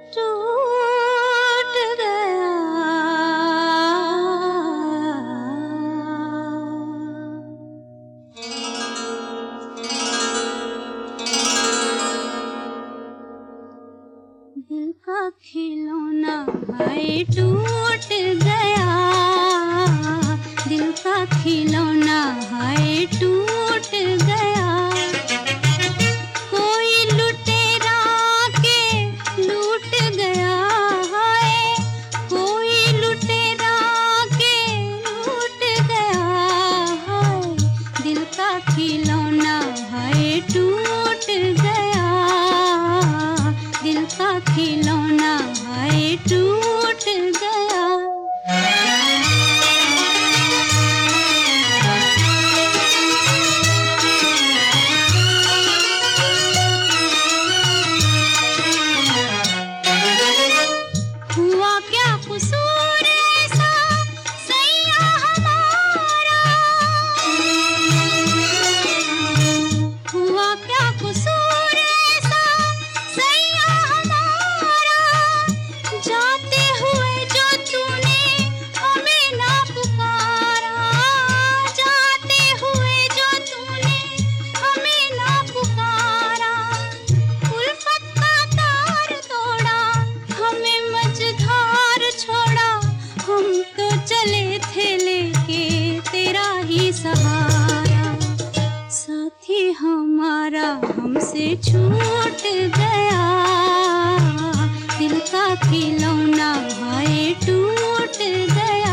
टूट गया। दिल का खिलौना हाय टूट गया, दिल का खिलौना हाय टूट गया। कोई लुटेरा के लूट गया है, कोई लुटेरा के लूट गया है। दिल का खिलौना हाय टूट गया, दिल का खिलौना हाय टूट गया। हुआ क्या कसूर ऐसा सैया हमारा, हुआ क्या कसूर ऐसा सैया हमारा। जाते हुए जो तूने हमें ना पुकारा, जाते हुए जो तूने हमें ना पुकारा। उल्फत का तार तोड़ा, हमें मझधार छोड़ा। हम तो चले थे लेके तेरा ही सहारा, साथी हमारा हमसे छूट गया। दिल का खिलौना हाय टूट गया।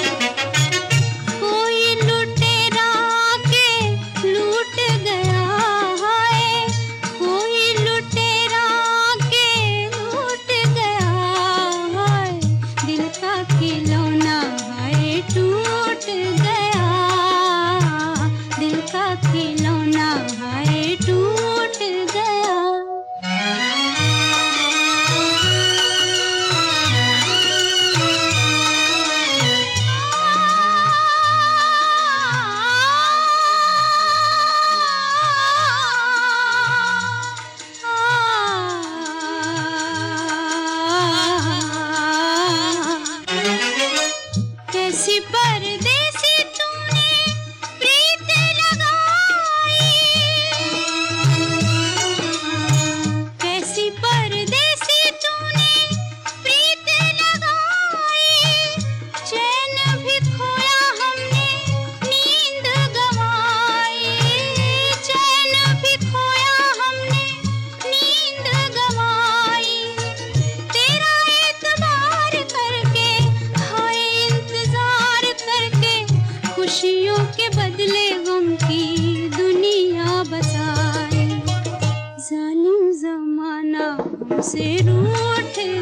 कोई लुटेरा के लूट गया है, कोई लुटेरा के लूट गया है। दिल का खिलौना हाय टूट गया, दिल का खिलौना हाय टूट गया। कैसी परदेसी तूने प्रीत लगाई, कैसी परदेसी तूने प्रीत लगाई। चैन भी खोया हमने नींद गंवाई, चैन भी खोया हमने नींद गंवाई। तेरा एतबार करके हाय इंतजार करके, खुशियों के बदले गम की दुनिया बसाई। जालिम ज़माना हमसे रूठ